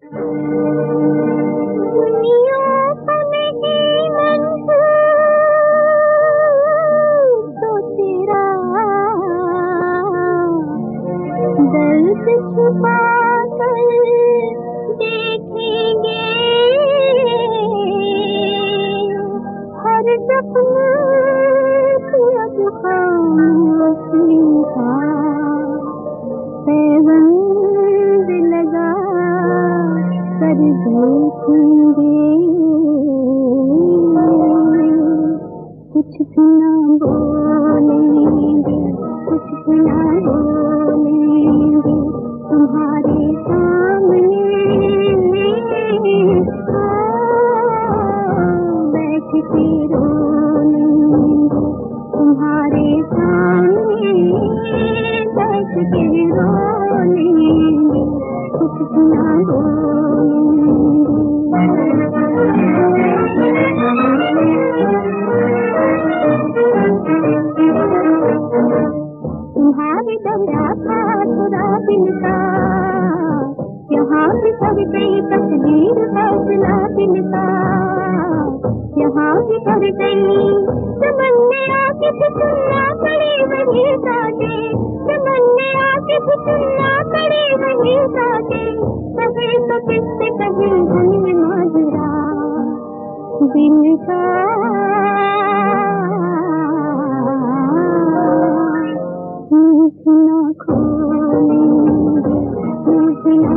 दुनिया को नहीं मंजूर तो तेरा दर्द छुपा कर देखेंगे हर सपने की अब खामोशी का पैबंद लगा कर देखेंगे कुछ भी ना बोलेंगे कुछ भी ना बोलेंगे तुम्हारे सामने बैठ के रोलेंगे तुम्हारे सामने बैठ के रोलेंगे कुछ भी ना तुम्हारी दरिया था खुदा दिल का यहाँ भी कर गई तस्वीर फैसला दिल का यहाँ भी कर गई तमन्ने आके भी सुनना पड़े वही सादे तमन्ने आके भी सुनना पड़े वही सादे कहे तो किससे कहे हमें माजरा दिल का